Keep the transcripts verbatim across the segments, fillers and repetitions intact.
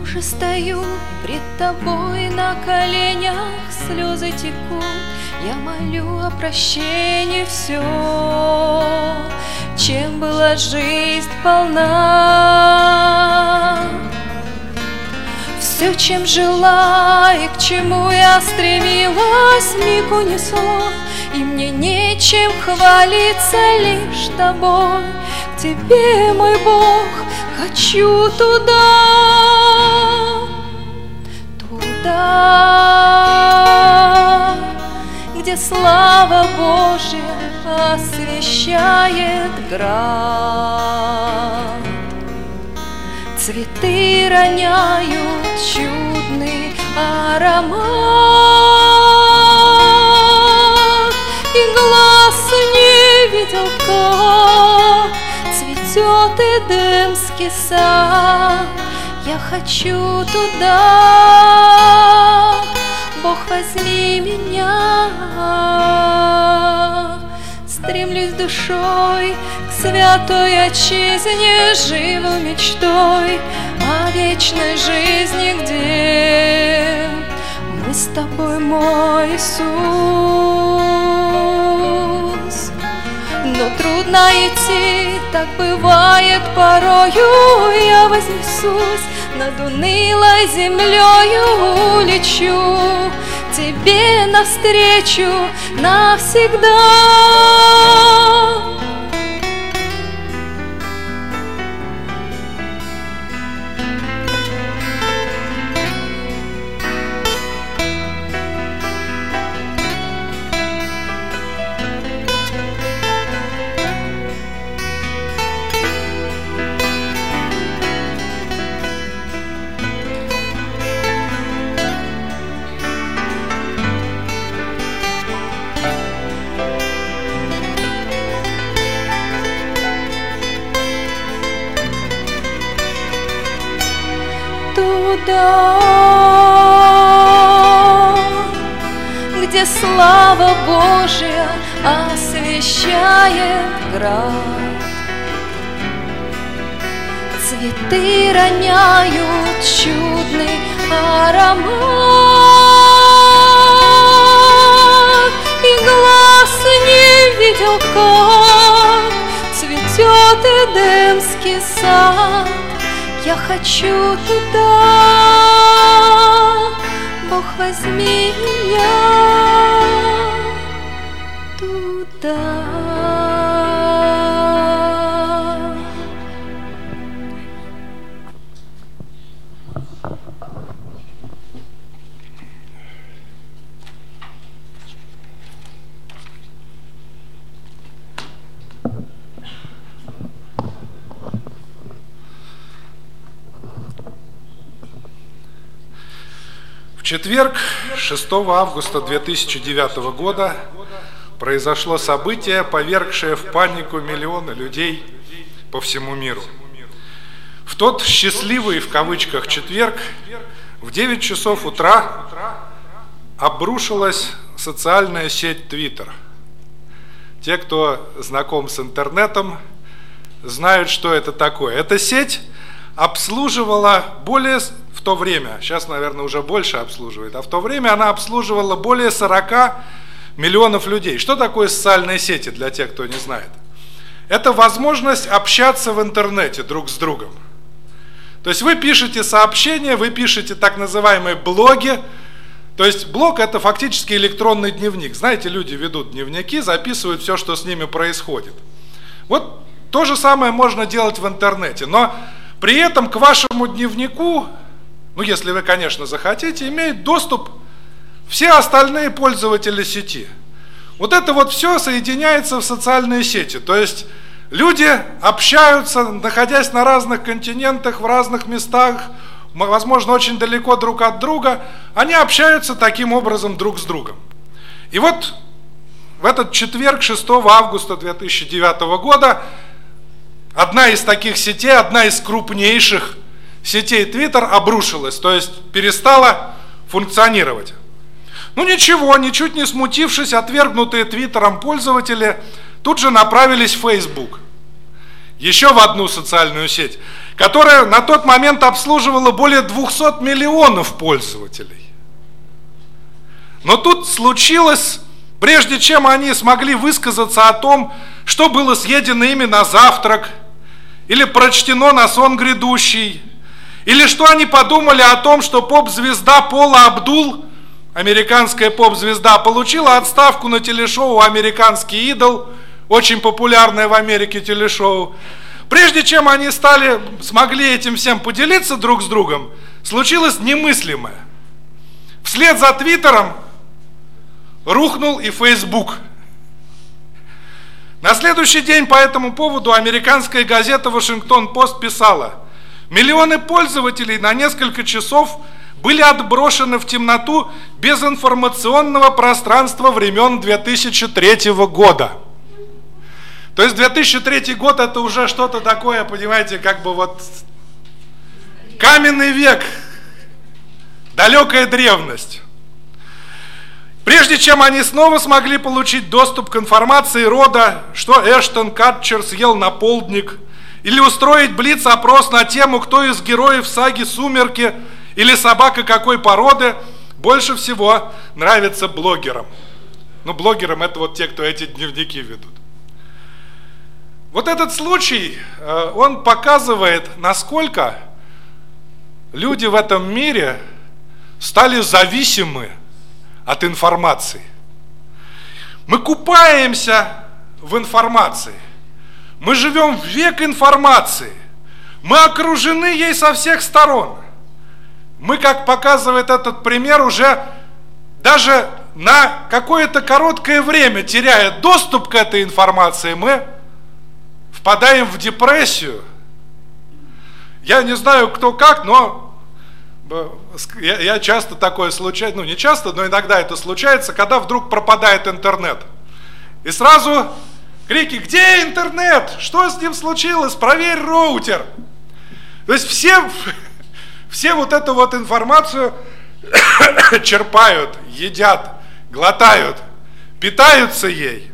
уже стою пред тобой на коленях, слезы текут, я молю о прощении все, чем была жизнь полна. Все, чем жила и к чему я стремилась, вмиг унесло, и мне нечем хвалиться, лишь тобой. К тебе, мой Бог, хочу туда, туда, где слава Божья освещает град. Цветы роняют чудный аромат, и глаз не видел, как цветет Эдемский сад. Я хочу туда, Бог, возьми меня. Стремлюсь душой к святой отчизне, живу мечтой о вечной жизни, где мы с тобой, мой Иисус. Но трудно идти, так бывает порою, я вознесусь над унылой землею, улечу тебе навстречу навсегда. Где слава Божья освещает град. Цветы роняют чудный аромат, и глаз не видел, как цветет Эдемский сад. Я хочу туда, Бог, возьми меня туда. В четверг, шестого августа две тысячи девятого года, произошло событие, повергшее в панику миллионы людей по всему миру. В тот «счастливый» в кавычках четверг в девять часов утра обрушилась социальная сеть Twitter. Те, кто знаком с интернетом, знают, что это такое. Эта сеть обслуживала более... В то время, сейчас, наверное, уже больше обслуживает, а в то время она обслуживала более сорока миллионов людей. Что такое социальные сети, для тех, кто не знает? Это возможность общаться в интернете друг с другом. То есть вы пишете сообщения, вы пишете так называемые блоги. То есть блог – это фактически электронный дневник. Знаете, люди ведут дневники, записывают все, что с ними происходит. Вот то же самое можно делать в интернете, но при этом к вашему дневнику, ну, если вы, конечно, захотите, имеют доступ все остальные пользователи сети. Вот это вот все соединяется в социальные сети. То есть люди общаются, находясь на разных континентах, в разных местах, возможно, очень далеко друг от друга. Они общаются таким образом друг с другом. И вот в этот четверг, шестого августа две тысячи девятого года, одна из таких сетей, одна из крупнейших сетей Twitter обрушилась, то есть перестала функционировать. Ну ничего, ничуть не смутившись, отвергнутые Твиттером пользователи тут же направились в Facebook. еще в одну социальную сеть, которая на тот момент обслуживала более двухсот миллионов пользователей. Но тут случилось, прежде чем они смогли высказаться о том, что было съедено ими на завтрак, или прочтено на сон грядущий, или что они подумали о том, что поп-звезда Пола Абдул, американская поп-звезда, получила отставку на телешоу «Американский идол», очень популярное в Америке телешоу. Прежде чем они стали, смогли этим всем поделиться друг с другом, случилось немыслимое. Вслед за Твиттером рухнул и Фейсбук. На следующий день по этому поводу американская газета «Вашингтон-Пост» писала: миллионы пользователей на несколько часов были отброшены в темноту безинформационного пространства времен две тысячи третьего года. То есть две тысячи третий год это уже что-то такое, понимаете, как бы вот каменный век, далекая древность. Прежде чем они снова смогли получить доступ к информации рода, что Эштон Катчер съел на полдник, или устроить блиц-опрос на тему, кто из героев саги «Сумерки» или собака какой породы больше всего нравится блогерам. Ну, блогерам это вот те, кто эти дневники ведут. Вот этот случай, он показывает, насколько люди в этом мире стали зависимы от информации. Мы купаемся в информации. Мы живем в век информации. Мы окружены ей со всех сторон. Мы, как показывает этот пример, уже даже на какое-то короткое время, теряя доступ к этой информации, мы впадаем в депрессию. Я не знаю, кто как, но я, я часто такое случается, ну не часто, но иногда это случается, когда вдруг пропадает интернет. И сразу крики: где интернет? Что с ним случилось? Проверь роутер. То есть все, все вот эту вот информацию черпают, едят, глотают, питаются ей.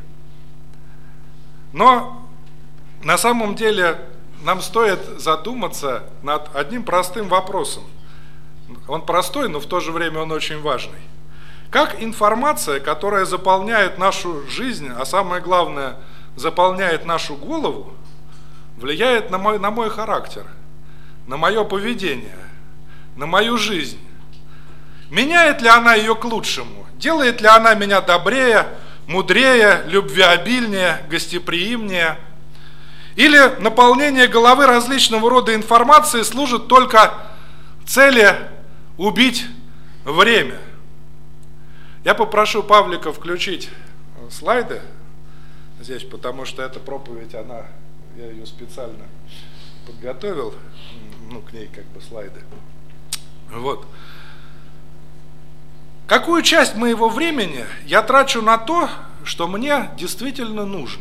Но на самом деле нам стоит задуматься над одним простым вопросом. Он простой, но в то же время он очень важный. Как информация, которая заполняет нашу жизнь, а самое главное, заполняет нашу голову, влияет на мой, на мой характер, на мое поведение, на мою жизнь? Меняет ли она ее к лучшему? Делает ли она меня добрее, мудрее, любвеобильнее, гостеприимнее? Или наполнение головы различного рода информации служит только цели убить время? Я попрошу Павлика включить слайды здесь, потому что эта проповедь, она, я ее специально подготовил, ну, к ней как бы слайды. Вот. Какую часть моего времени я трачу на то, что мне действительно нужно?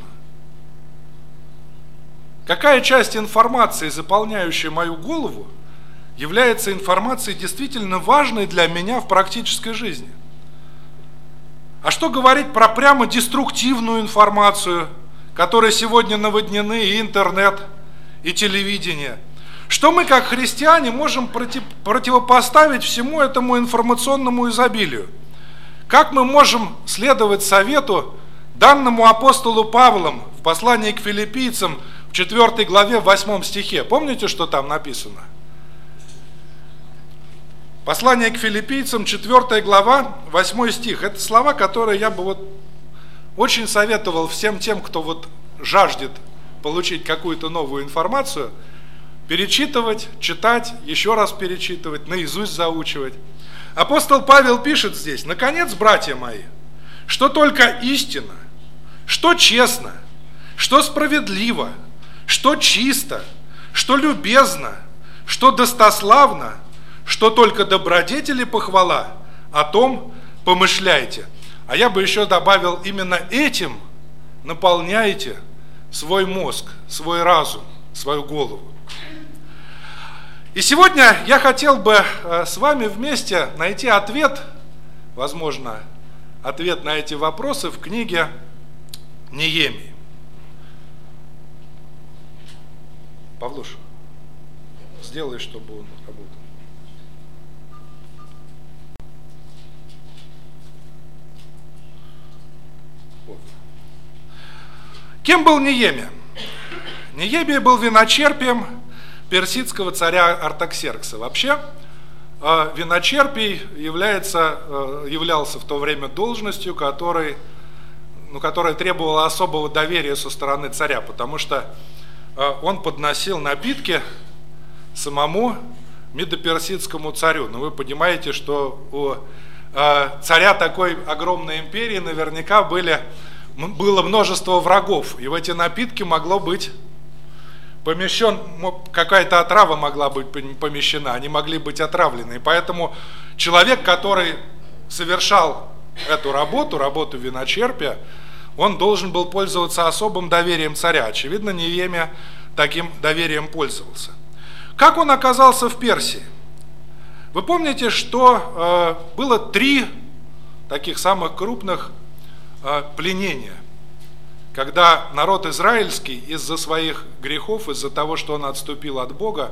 Какая часть информации, заполняющей мою голову, является информацией действительно важной для меня в практической жизни? А что говорить про прямо деструктивную информацию, которой сегодня наводнены и интернет, и телевидение? Что мы, как христиане, можем против, противопоставить всему этому информационному изобилию? Как мы можем следовать совету, данному апостолу Павлом в послании к филиппийцам в четвёртой главе, в восьмом стихе? Помните, что там написано? Послание к филиппийцам, четвёртая глава, восьмой стих. Это слова, которые я бы вот очень советовал всем тем, кто вот жаждет получить какую-то новую информацию, перечитывать, читать, еще раз перечитывать, наизусть заучивать. Апостол Павел пишет здесь: наконец, братья мои, что только истина, что честно, что справедливо, что чисто, что любезно, что достославно, что только добродетели похвала, о том помышляйте. А я бы еще добавил: именно этим наполняйте свой мозг, свой разум, свою голову. И сегодня я хотел бы с вами вместе найти ответ, возможно, ответ на эти вопросы в книге Неемии. Павлуш, сделай, чтобы он работал. Вот. Кем был Неемия? Неемия был виночерпием персидского царя Артаксеркса. Вообще, виночерпий является, являлся в то время должностью, который, ну, которая требовала особого доверия со стороны царя, потому что он подносил напитки самому медоперсидскому царю. Но вы понимаете, что у царя такой огромной империи наверняка были, было множество врагов, и в эти напитки могло быть помещен, какая-то отрава могла быть помещена, они могли быть отравлены. И поэтому человек, который совершал эту работу, работу виночерпия, он должен был пользоваться особым доверием царя. Очевидно, Неемия таким доверием пользовался. Как он оказался в Персии? Вы помните, что э, было три таких самых крупных э, пленения, когда народ израильский из-за своих грехов, из-за того, что он отступил от Бога,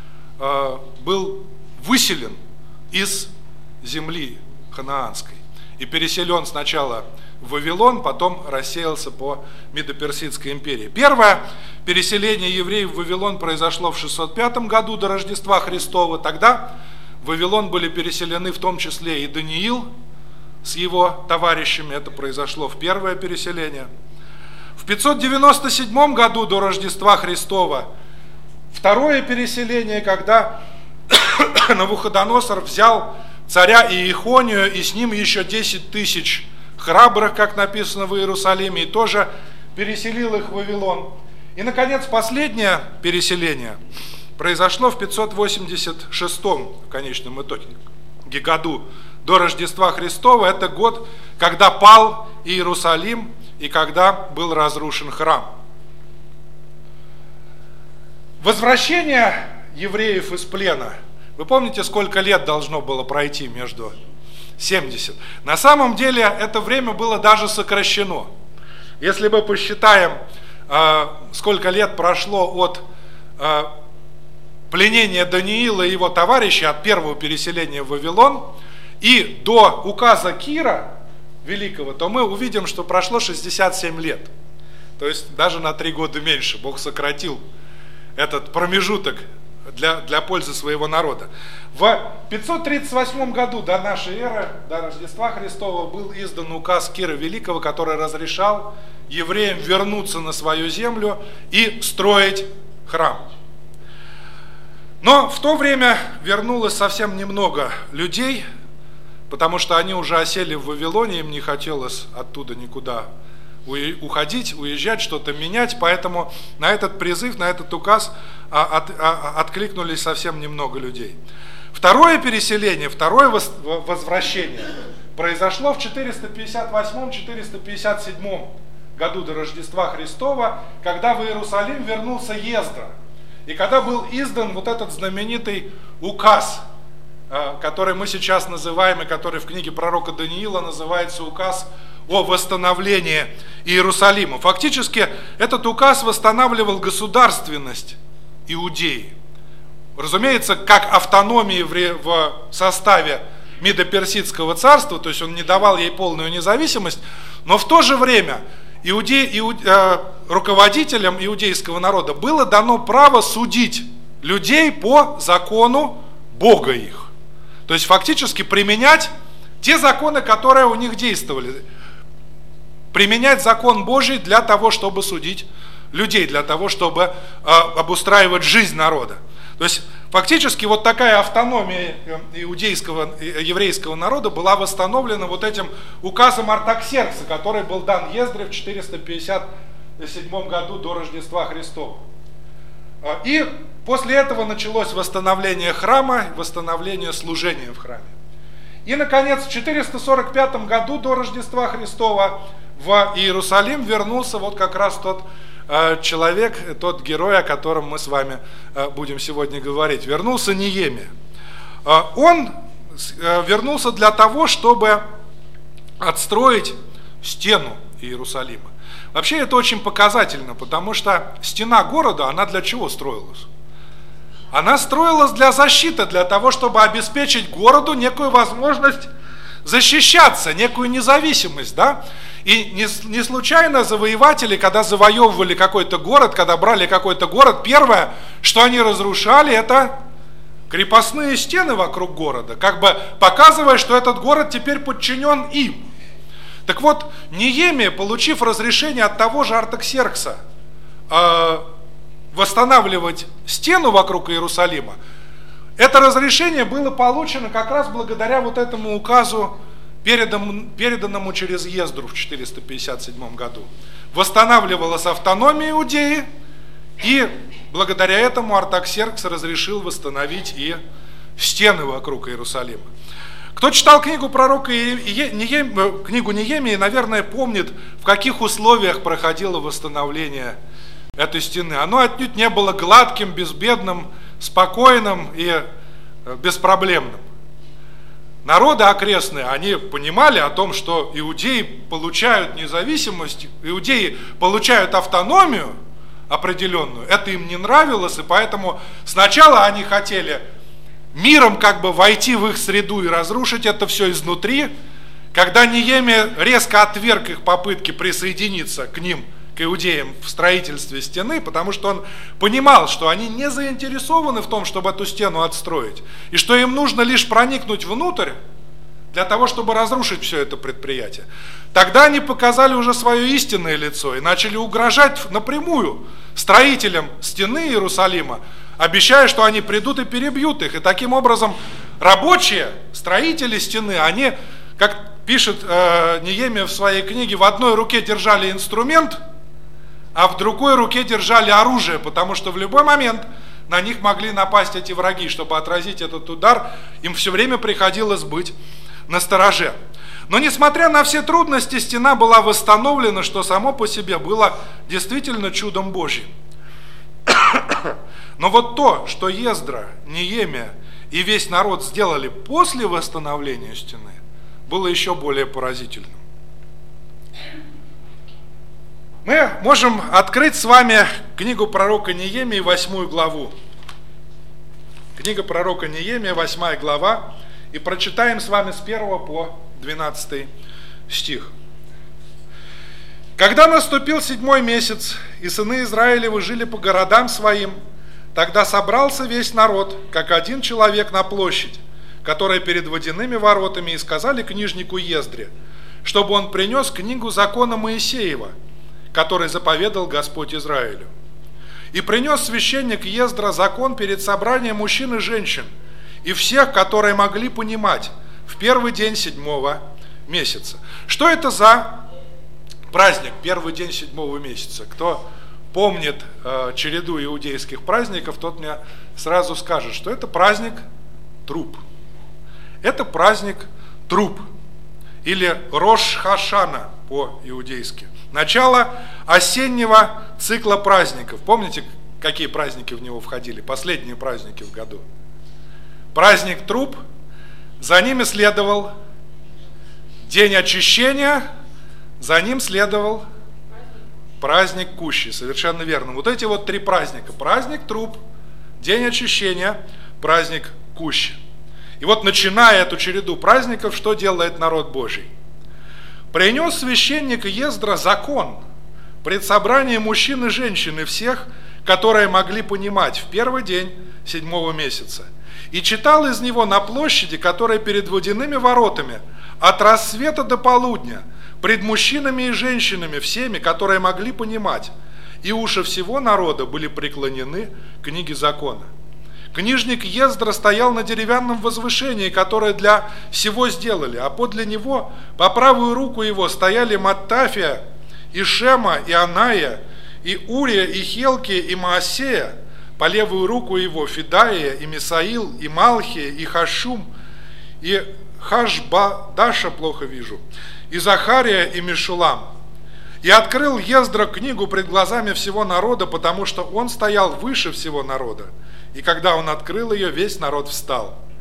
э, был выселен из земли ханаанской и переселен сначала в Вавилон, потом рассеялся по Медоперсидской империи. Первое переселение евреев в Вавилон произошло в шестьсот пятом году до Рождества Христова. Тогда в Вавилон были переселены в том числе и Даниил с его товарищами. Это произошло в первое переселение. В пятьсот девяносто седьмом году до Рождества Христова второе переселение, когда Навуходоносор взял царя Иехонию и с ним еще десять тысяч храбрых, как написано в Иерусалиме, и тоже переселил их в Вавилон. И, наконец, последнее переселение произошло в пятьсот восемьдесят шестом в конечном итоге году до Рождества Христова. Это год, когда пал Иерусалим и когда был разрушен храм. Возвращение евреев из плена. Вы помните, сколько лет должно было пройти между семьдесят? На самом деле это время было даже сокращено. Если мы посчитаем, сколько лет прошло от пленения Даниила и его товарищей, от первого переселения в Вавилон, и до указа Кира Великого, то мы увидим, что прошло шестьдесят семь лет. То есть даже на три года меньше. Бог сократил этот промежуток для, для пользы своего народа. В пятьсот тридцать восьмом году до нашей эры, до Рождества Христова, был издан указ Кира Великого, который разрешал евреям вернуться на свою землю и строить храм. Но в то время вернулось совсем немного людей, потому что они уже осели в Вавилоне, им не хотелось оттуда никуда уходить, уезжать, что-то менять, поэтому на этот призыв, на этот указ откликнулись совсем немного людей. Второе переселение, второе возвращение произошло в четыреста пятьдесят восьмом — четыреста пятьдесят седьмом году до Рождества Христова, когда в Иерусалим вернулся Ездра, и когда был издан вот этот знаменитый указ, который мы сейчас называем, и который в книге пророка Даниила называется указ о восстановлении Иерусалима. Фактически этот указ восстанавливал государственность Иудеи. Разумеется, как автономии в составе Медоперсидского царства, то есть он не давал ей полную независимость, но в то же время иуде, иуд, э, руководителям иудейского народа было дано право судить людей по закону Бога их. То есть фактически применять те законы, которые у них действовали. Применять закон Божий для того, чтобы судить людей, для того, чтобы э, обустраивать жизнь народа. То есть фактически вот такая автономия иудейского, еврейского народа была восстановлена вот этим указом Артаксеркса, который был дан Ездре в четыреста пятьдесят седьмом году до Рождества Христова. И после этого началось восстановление храма, восстановление служения в храме. И, наконец, в четыреста сорок пятом году до Рождества Христова в Иерусалим вернулся вот как раз тот э, человек, тот герой, о котором мы с вами э, будем сегодня говорить. Вернулся Неемия. Э, он э, вернулся для того, чтобы отстроить стену Иерусалима. Вообще это очень показательно, потому что стена города, она для чего строилась? Она строилась для защиты, для того, чтобы обеспечить городу некую возможность защищаться, некую независимость, да? И не, не случайно завоеватели, когда завоевывали какой-то город, когда брали какой-то город, первое, что они разрушали, это крепостные стены вокруг города, как бы показывая, что этот город теперь подчинен им. Так вот, Неемия, получив разрешение от того же Артаксеркса э, восстанавливать стену вокруг Иерусалима, это разрешение было получено как раз благодаря вот этому указу, переданному, переданному через Ездру в четыреста пятьдесят седьмом году. Восстанавливалась автономия Иудеи, и благодаря этому Артаксеркс разрешил восстановить и стены вокруг Иерусалима. Кто читал книгу пророка Неемии, книгу Неемии, наверное, помнит, в каких условиях проходило восстановление этой стены. Оно отнюдь не было гладким, безбедным, спокойным и беспроблемным. Народы окрестные, они понимали о том, что иудеи получают независимость, иудеи получают автономию определенную. Это им не нравилось, и поэтому сначала они хотели миром как бы войти в их среду и разрушить это все изнутри. Когда Неемия резко отверг их попытки присоединиться к ним, к иудеям в строительстве стены, потому что он понимал, что они не заинтересованы в том, чтобы эту стену отстроить, и что им нужно лишь проникнуть внутрь для того, чтобы разрушить все это предприятие. Тогда они показали уже свое истинное лицо и начали угрожать напрямую строителям стены Иерусалима, обещая, что они придут и перебьют их. И таким образом рабочие, строители стены, они, как пишет э, Неемия в своей книге, в одной руке держали инструмент, а в другой руке держали оружие, потому что в любой момент на них могли напасть эти враги. Чтобы отразить этот удар, им все время приходилось быть настороже. Но несмотря на все трудности, стена была восстановлена, что само по себе было действительно чудом Божьим. Но вот то, что Ездра, Неемия и весь народ сделали после восстановления стены, было еще более поразительным. Мы можем открыть с вами книгу пророка Неемии, восьмую главу. Книга пророка Неемия, восьмая глава, и прочитаем с вами с первого по двенадцатый стих. «Когда наступил седьмой месяц, и сыны Израилевы жили по городам своим, тогда собрался весь народ, как один человек на площадь, которая перед водяными воротами, и сказали книжнику Ездре, чтобы он принес книгу закона Моисеева, который заповедал Господь Израилю. И принес священник Ездра закон перед собранием мужчин и женщин, и всех, которые могли понимать, в первый день седьмого месяца». Что это за праздник, первый день седьмого месяца? Кто помнит э, череду иудейских праздников, тот мне сразу скажет, что это праздник труп. Это праздник труп, или Рош Хашана по-иудейски. Начало осеннего цикла праздников. Помните, какие праздники в него входили? Последние праздники в году. Праздник труп, за ними следовал день очищения, за ним следовал праздник кущи. Совершенно верно. Вот эти вот три праздника. Праздник труп, день очищения, праздник кущи. И вот, начиная эту череду праздников, что делает народ Божий? Принес священник Ездра закон пред собранием мужчин и женщин и всех, которые могли понимать, в первый день седьмого месяца. И читал из него на площади, которая перед водяными воротами, от рассвета до полудня, пред мужчинами и женщинами, всеми, которые могли понимать. И уши всего народа были преклонены к книге закона. Книжник Ездра стоял на деревянном возвышении, которое для всего сделали, а подле него, по правую руку его, стояли Маттафия, и Шема, и Аная, и Урия, и Хелкия, и Маасея, по левую руку его Фидаия, и Мисаил, и Малхия, и Хашум, и Хашбадаша, плохо вижу, и Захария, и Мешулам. И открыл Ездра книгу пред глазами всего народа, потому что он стоял выше всего народа. И когда он открыл ее, весь народ встал.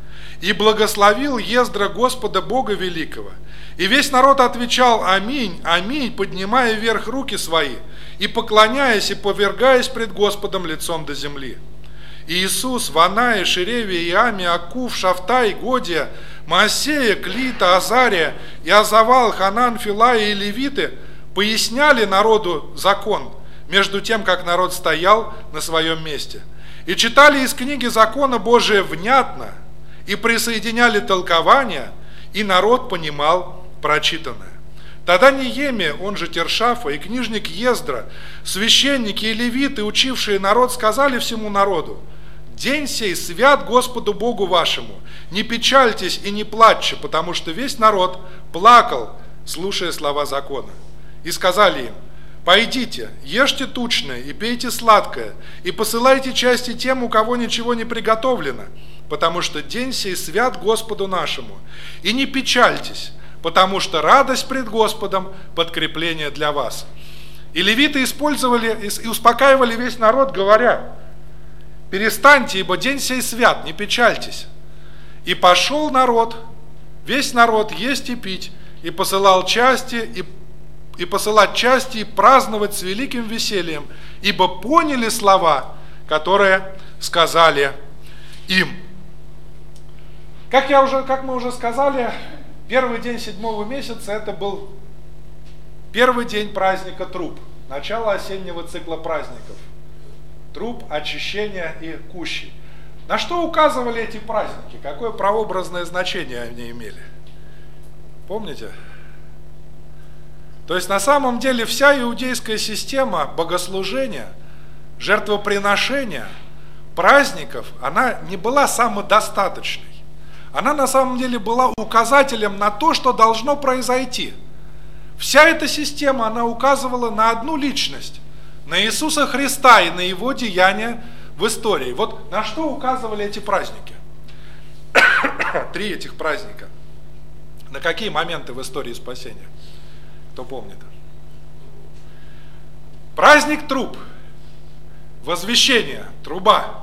И благословил Ездра Господа Бога Великого. И весь народ отвечал: аминь, аминь, поднимая вверх руки свои, и поклоняясь, и повергаясь пред Господом лицом до земли. И Иисус, Ваная, Шеревия, Иами, Акув, Шафтай, Годия, Моосея, Клита, Азария, Иозавал, Ханан, Филая и левиты поясняли народу закон, между тем, как народ стоял на своем месте. И читали из книги закона Божия внятно, и присоединяли толкования, и народ понимал прочитанное. Тогда Неемия, он же Тершафа, и книжник Ездра, священники и левиты, учившие народ, сказали всему народу: «День сей свят Господу Богу вашему, не печальтесь и не плачьте, потому что весь народ плакал, слушая слова закона». И сказали им: «Пойдите, ешьте тучное и пейте сладкое, и посылайте части тем, у кого ничего не приготовлено, потому что день сей свят Господу нашему. И не печальтесь, потому что радость пред Господом – подкрепление для вас». И левиты использовали и успокаивали весь народ, говоря: «Перестаньте, ибо день сей свят, не печальтесь». И пошел народ, весь народ, есть и пить, и посылал части, и, и посылать части, и праздновать с великим весельем, ибо поняли слова, которые сказали им. Как, я уже, как мы уже сказали, первый день седьмого месяца – это был первый день праздника Труб, начало осеннего цикла праздников. Труб, очищения и кущи. На что указывали эти праздники? Какое прообразное значение они имели? Помните? То есть на самом деле вся иудейская система богослужения, жертвоприношения, праздников, она не была самодостаточной. Она на самом деле была указателем на то, что должно произойти. Вся эта система, она указывала на одну личность, на Иисуса Христа и на Его деяния в истории. Вот на что указывали эти праздники? Три этих праздника. На какие моменты в истории спасения? Кто помнит? Праздник труб, возвещение, труба.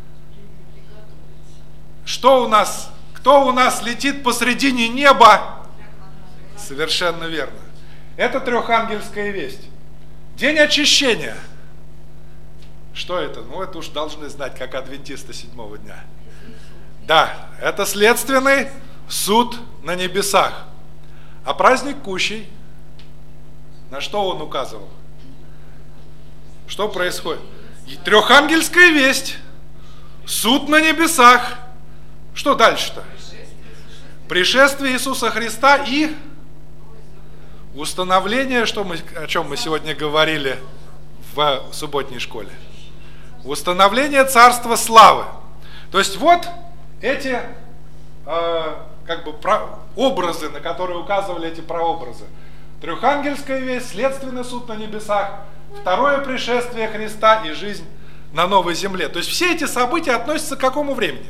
Что у нас? Кто у нас летит посредине неба? Совершенно верно. Это трехангельская весть. День очищения. Что это? Ну, это уж должны знать, как адвентисты седьмого дня. Да, это следственный суд на небесах. А праздник Кущей, на что он указывал? Что происходит? Трехангельская весть. Суд на небесах. Что дальше-то? Пришествие Иисуса Христа и установление, что мы, о чем мы сегодня говорили в субботней школе. Установление Царства Славы. То есть вот эти э, как бы про, образы, на которые указывали эти прообразы. Трехангельская весть, следственный суд на небесах, второе пришествие Христа и жизнь на новой земле. То есть все эти события относятся к какому времени?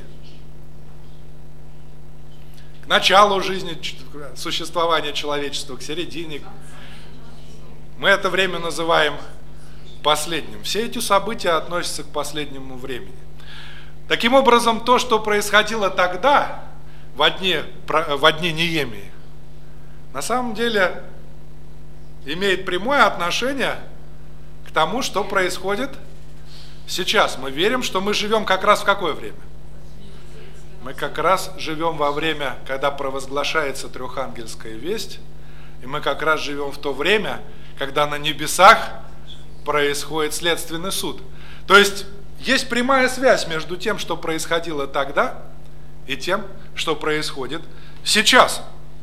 К началу жизни, существования человечества, к середине. Мы это время называем последним. Все эти события относятся к последнему времени. Таким образом, то, что происходило тогда, во дне, во дне Неемии, на самом деле имеет прямое отношение к тому, что происходит сейчас. Мы верим, что мы живем как раз в какое время? Мы как раз живем во время, когда провозглашается трехангельская весть, и мы как раз живем в то время, когда на небесах происходит следственный суд. То есть есть прямая связь между тем, что происходило тогда, и тем, что происходит сейчас.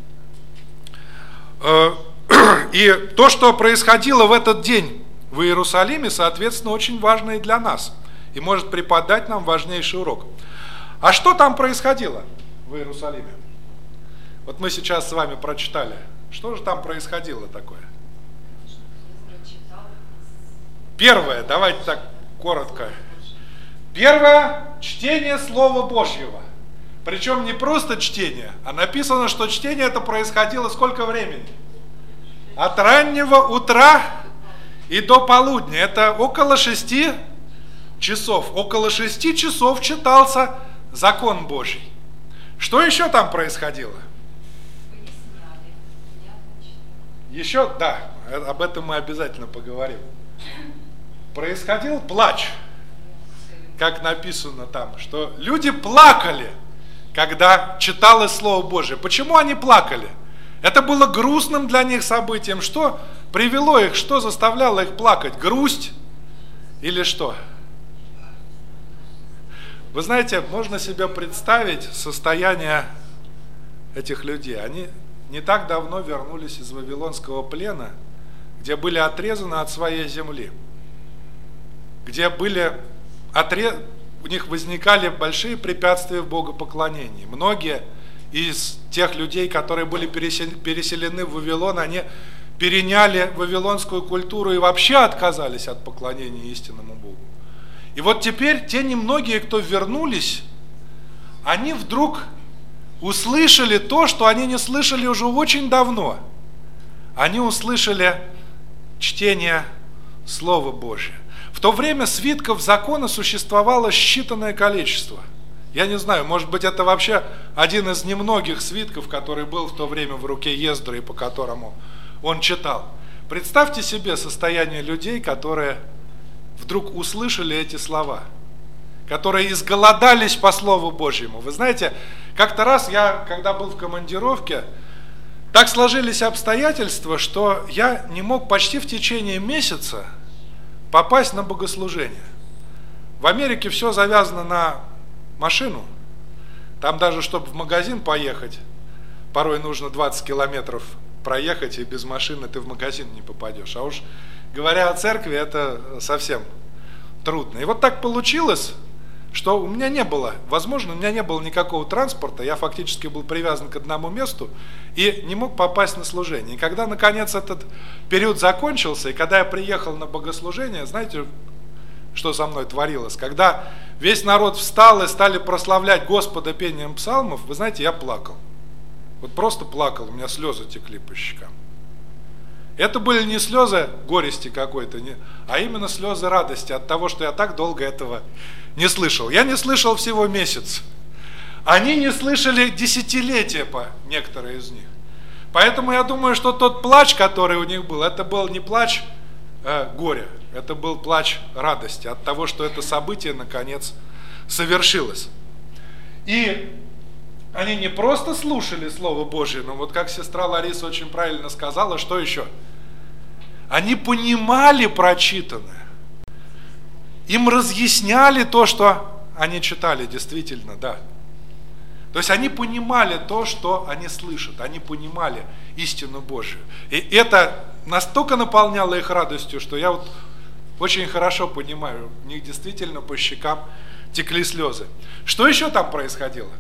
И то, что происходило в этот день в Иерусалиме, соответственно, очень важно и для нас, и может преподать нам важнейший урок. А что там происходило в Иерусалиме? Вот мы сейчас с вами прочитали. Что же там происходило такое? Первое, давайте так коротко. Первое – чтение Слова Божьего. Причем не просто чтение, а написано, что чтение это происходило сколько времени? От раннего утра и до полудня. Это около шести часов. Около шести часов читался закон Божий. Что еще там происходило? Еще, да, об этом мы обязательно поговорим. Происходил плач, как написано там, что люди плакали, когда читалось Слово Божие. Почему они плакали? Это было грустным для них событием. Что привело их, что заставляло их плакать? Грусть или что? Вы знаете, можно себе представить состояние этих людей. Они не так давно вернулись из Вавилонского плена, где были отрезаны от своей земли, где были отре... у них возникали большие препятствия в богопоклонении. Многие из тех людей, которые были переселены в Вавилон, они переняли вавилонскую культуру и вообще отказались от поклонения истинному Богу. И вот теперь те немногие, кто вернулись, они вдруг услышали то, что они не слышали уже очень давно. Они услышали чтение Слова Божия. В то время свитков закона существовало считанное количество. Я не знаю, может быть, это вообще один из немногих свитков, который был в то время в руке Ездры и по которому он читал. Представьте себе состояние людей, которые вдруг услышали эти слова, которые изголодались по Слову Божьему. Вы знаете, как-то раз я, когда был в командировке, так сложились обстоятельства, что я не мог почти в течение месяца попасть на богослужение. В Америке все завязано на машину. Там даже, чтобы в магазин поехать, порой нужно двадцать километров проехать, и без машины ты в магазин не попадешь. А уж говоря о церкви, это совсем трудно. И вот так получилось, что у меня не было, возможно, у меня не было никакого транспорта, я фактически был привязан к одному месту и не мог попасть на служение. И когда, наконец, этот период закончился, и когда я приехал на богослужение, знаете, что со мной творилось? Когда весь народ встал и стали прославлять Господа пением псалмов, вы знаете, я плакал. Вот просто плакал, у меня слезы текли по щекам. Это были не слезы горести какой-то, не, а именно слезы радости от того, что я так долго этого не слышал. Я не слышал всего месяц. Они не слышали десятилетия, по некоторые из них. Поэтому я думаю, что тот плач, который у них был, это был не плач э, горя, это был плач радости от того, что это событие наконец совершилось. И они не просто слушали Слово Божие, но вот как сестра Лариса очень правильно сказала, что еще? Они понимали прочитанное. Им разъясняли то, что они читали, действительно, да. То есть они понимали то, что они слышат, они понимали истину Божию. И это настолько наполняло их радостью, что я вот очень хорошо понимаю, у них действительно по щекам текли слезы. Что еще там происходило?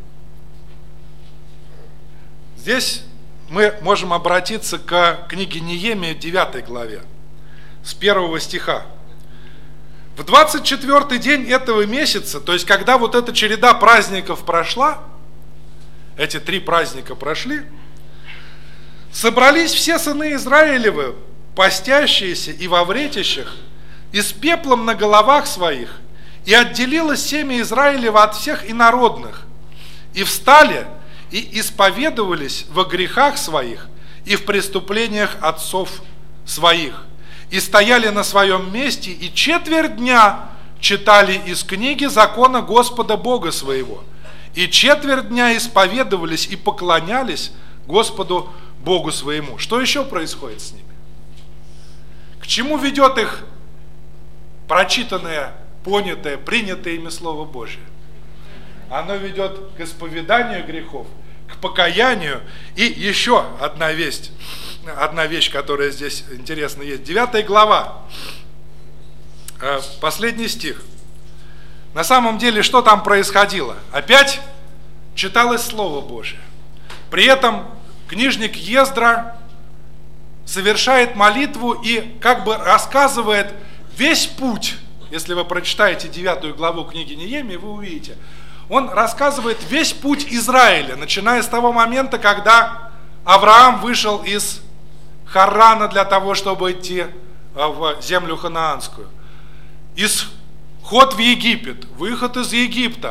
Здесь мы можем обратиться к книге Неемия, девятой главе, с первого стиха. В двадцать четвёртый день этого месяца, то есть когда вот эта череда праздников прошла, эти три праздника прошли, собрались все сыны Израилевы, постящиеся и во вретищах, и с пеплом на головах своих, и отделилось семя Израилева от всех инородных, и встали, и исповедовались во грехах своих и в преступлениях отцов своих, и стояли на своем месте, и четверть дня читали из книги закона Господа Бога своего, и четверть дня исповедовались и поклонялись Господу Богу своему. Что еще происходит с ними? К чему ведет их прочитанное, понятое, принятое ими Слово Божие? Оно ведет к исповеданию грехов, к покаянию. И еще одна вещь, одна вещь, которая здесь интересна есть. Девятая глава, последний стих. На самом деле, что там происходило? Опять читалось Слово Божие. При этом книжник Ездра совершает молитву и как бы рассказывает весь путь. Если вы прочитаете девятую главу книги Неемии, вы увидите. Он рассказывает весь путь Израиля, начиная с того момента, когда Авраам вышел из Харрана для того, чтобы идти в землю ханаанскую. Исход в Египет, выход из Египта,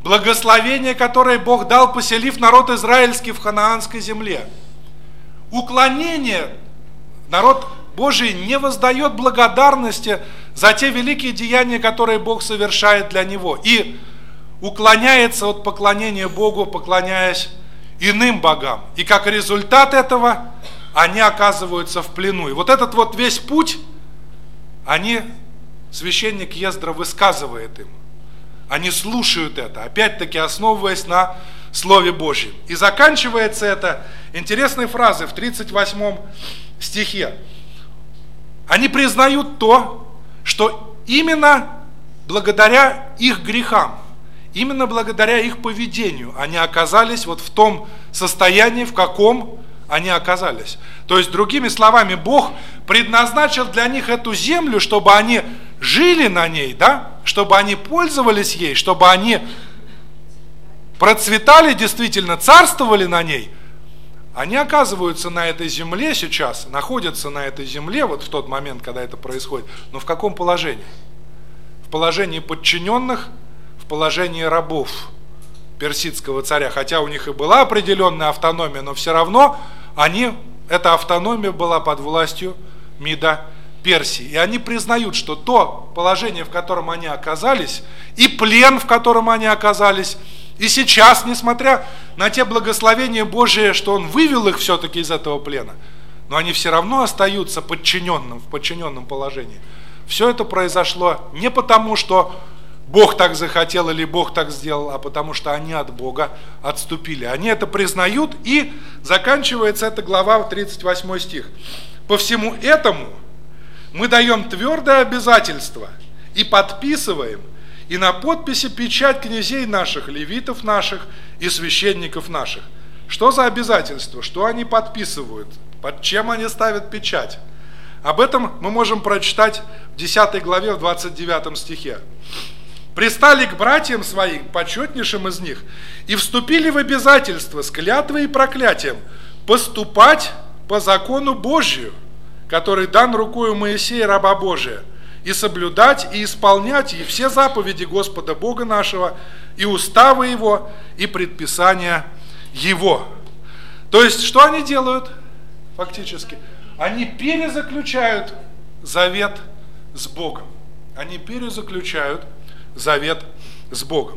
благословение, которое Бог дал, поселив народ израильский в ханаанской земле. Уклонение, народ Божий не воздает благодарности за те великие деяния, которые Бог совершает для него, и уклоняется от поклонения Богу, поклоняясь иным богам. И как результат этого они оказываются в плену. И вот этот вот весь путь, они, священник Ездра высказывает им. Они слушают это, опять-таки основываясь на Слове Божьем. И заканчивается это интересной фразой в тридцать восьмом стихе. Они признают то, что именно благодаря их грехам, именно благодаря их поведению они оказались вот в том состоянии, в каком они оказались. То есть, другими словами, Бог предназначил для них эту землю, чтобы они жили на ней, да? Чтобы они пользовались ей, чтобы они процветали действительно, царствовали на ней. Они оказываются на этой земле сейчас, находятся на этой земле, вот в тот момент, когда это происходит, но в каком положении? В положении подчиненных, в положении рабов персидского царя, хотя у них и была определенная автономия, но все равно они, эта автономия была под властью МИДа Персии. И они признают, что то положение, в котором они оказались, и плен, в котором они оказались, и сейчас, несмотря на те благословения Божии, что Он вывел их все-таки из этого плена, но они все равно остаются подчиненным, в подчиненном положении. Все это произошло не потому, что Бог так захотел или Бог так сделал, а потому что они от Бога отступили. Они это признают, и заканчивается эта глава, тридцать восьмой стих. По всему этому мы даем твердое обязательство и подписываем, и на подписи печать князей наших, левитов наших и священников наших. Что за обязательство? Что они подписывают? Под чем они ставят печать? Об этом мы можем прочитать в десятой главе, в двадцать девятом стихе. «Пристали к братьям своим, почетнейшим из них, и вступили в обязательство с клятвой и проклятием поступать по закону Божию, который дан рукою Моисея, раба Божия, и соблюдать и исполнять и все заповеди Господа Бога нашего, и уставы Его, и предписания Его». То есть, что они делают фактически? Они перезаключают завет с Богом. Они перезаключают завет с Богом.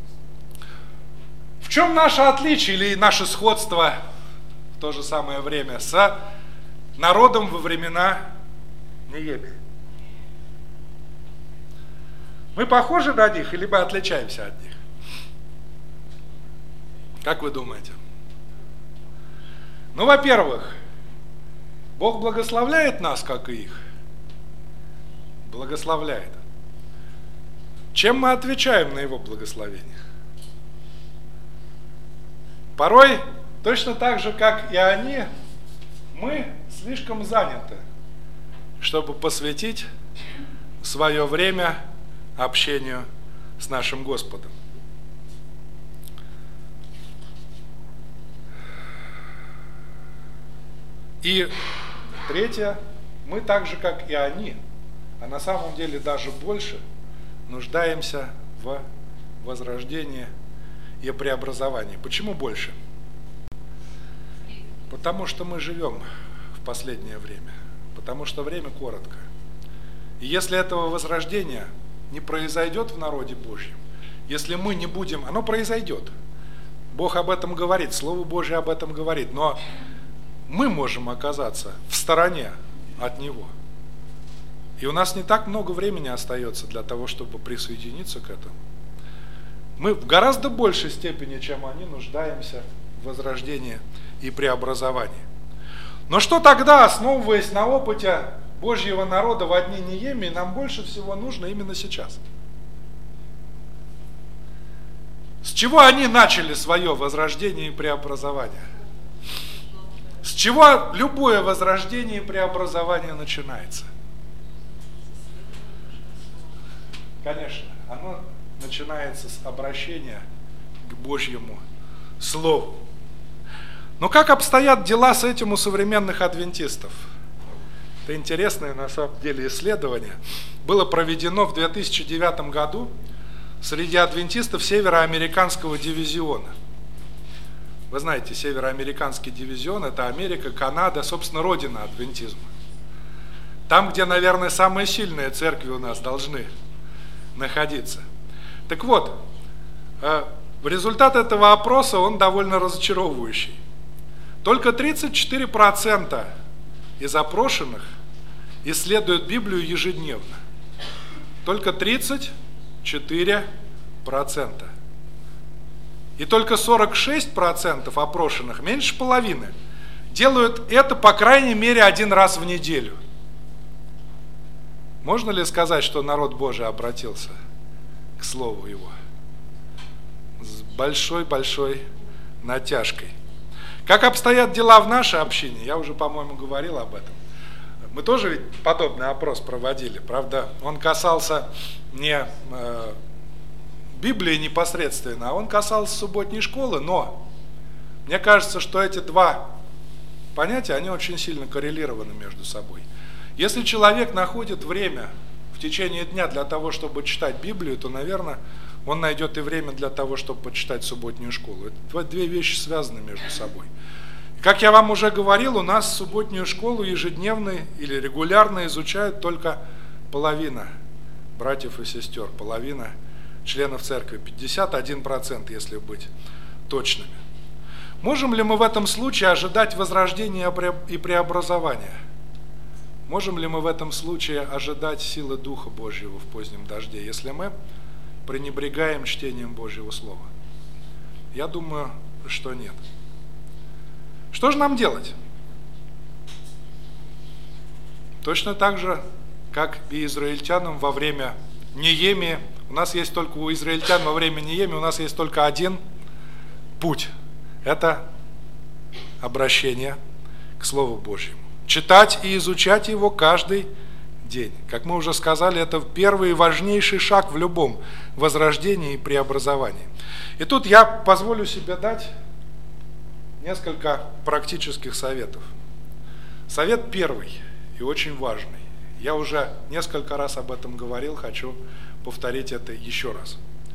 В чем наше отличие или наше сходство в то же самое время с народом во времена Неемии? Мы похожи на них или мы отличаемся от них? Как вы думаете? Ну, во-первых, Бог благословляет нас, как и их. Благословляет. Чем мы отвечаем на Его благословение? Порой, точно так же, как и они, мы слишком заняты, чтобы посвятить свое время общению с нашим Господом. И третье, мы так же, как и они, а на самом деле даже больше, нуждаемся в возрождении и преобразовании. Почему больше? Потому что мы живем в последнее время, потому что время коротко. И если этого возрождения не произойдет в народе Божьем, если мы не будем, оно произойдет. Бог об этом говорит, Слово Божье об этом говорит, но мы можем оказаться в стороне от Него. И у нас не так много времени остается для того, чтобы присоединиться к этому. Мы в гораздо большей степени, чем они, нуждаемся в возрождении и преобразовании. Но что тогда, основываясь на опыте Божьего народа в дни Неемии, нам больше всего нужно именно сейчас? С чего они начали свое возрождение и преобразование? С чего любое возрождение и преобразование начинается? Конечно, оно начинается с обращения к Божьему Слову. Но как обстоят дела с этим у современных адвентистов? Это интересное на самом деле исследование. Было проведено в две тысячи девятом году среди адвентистов североамериканского дивизиона. Вы знаете, североамериканский дивизион – это Америка, Канада, собственно, родина адвентизма. Там, где, наверное, самые сильные церкви у нас должны находиться. Так вот, результат этого опроса, он довольно разочаровывающий. Только тридцать четыре процента из опрошенных исследуют Библию ежедневно. Только тридцать четыре процента. И только сорок шесть процентов опрошенных, меньше половины, делают это по крайней мере один раз в неделю. Можно ли сказать, что народ Божий обратился к Слову Его? С большой-большой натяжкой. Как обстоят дела в нашей общине? Я уже, по-моему, говорил об этом. Мы тоже ведь подобный опрос проводили. Правда, он касался не э, Библии непосредственно, а он касался субботней школы. Но мне кажется, что эти два понятия, они очень сильно коррелированы между собой. Если человек находит время в течение дня для того, чтобы читать Библию, то, наверное, он найдет и время для того, чтобы почитать субботнюю школу. Это две вещи связаны между собой. Как я вам уже говорил, у нас субботнюю школу ежедневно или регулярно изучают только половина братьев и сестер, половина членов церкви, пятьдесят один процент, если быть точными. Можем ли мы в этом случае ожидать возрождения и преобразования? Можем ли мы в этом случае ожидать силы Духа Божьего в позднем дожде, если мы пренебрегаем чтением Божьего Слова? Я думаю, что нет. Что же нам делать? Точно так же, как и израильтянам во время Неемии. У нас есть только у израильтян во время Неемии, у нас есть только один путь. Это обращение к Слову Божьему. Читать и изучать его каждый день. Как мы уже сказали, это первый и важнейший шаг в любом возрождении и преобразовании. И тут я позволю себе дать несколько практических советов. Совет первый и очень важный. Я уже несколько раз об этом говорил, хочу повторить это еще раз.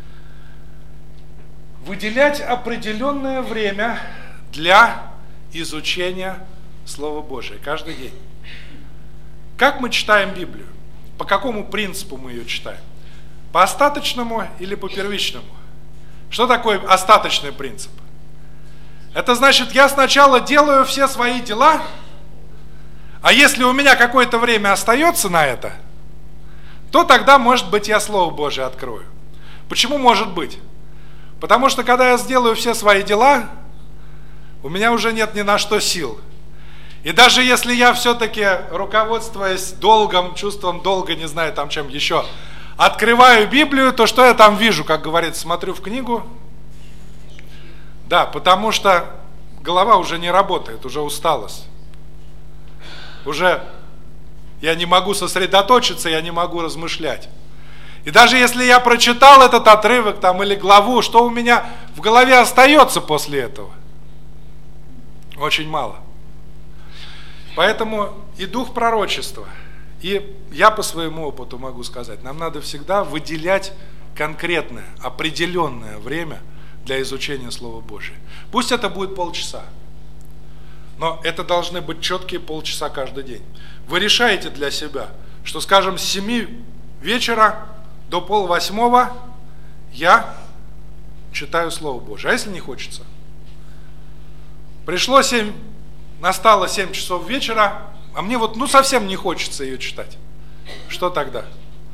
Выделять определенное время для изучения Слова Божия каждый день. Как мы читаем Библию? По какому принципу мы ее читаем? По остаточному или по первичному? Что такое остаточный принцип? Это значит, я сначала делаю все свои дела, а если у меня какое-то время остается на это, то тогда, может быть, я Слово Божие открою. Почему может быть? Потому что, когда я сделаю все свои дела, у меня уже нет ни на что сил. И даже если я все-таки, руководствуясь долгом, чувством долга, не знаю там чем еще, открываю Библию, то что я там вижу, как говорится, смотрю в книгу? Да, потому что голова уже не работает, уже усталость. Уже я не могу сосредоточиться, я не могу размышлять. И даже если я прочитал этот отрывок там или главу, что у меня в голове остается после этого? Очень мало. Поэтому и дух пророчества, и я по своему опыту могу сказать, нам надо всегда выделять конкретное, определенное время для изучения Слова Божия. Пусть это будет полчаса, но это должны быть четкие полчаса каждый день. Вы решаете для себя, что, скажем, с семи вечера до полвосьмого я читаю Слово Божие. А если не хочется? Пришло семь, настало семь часов вечера, а мне вот ну совсем не хочется ее читать. Что тогда?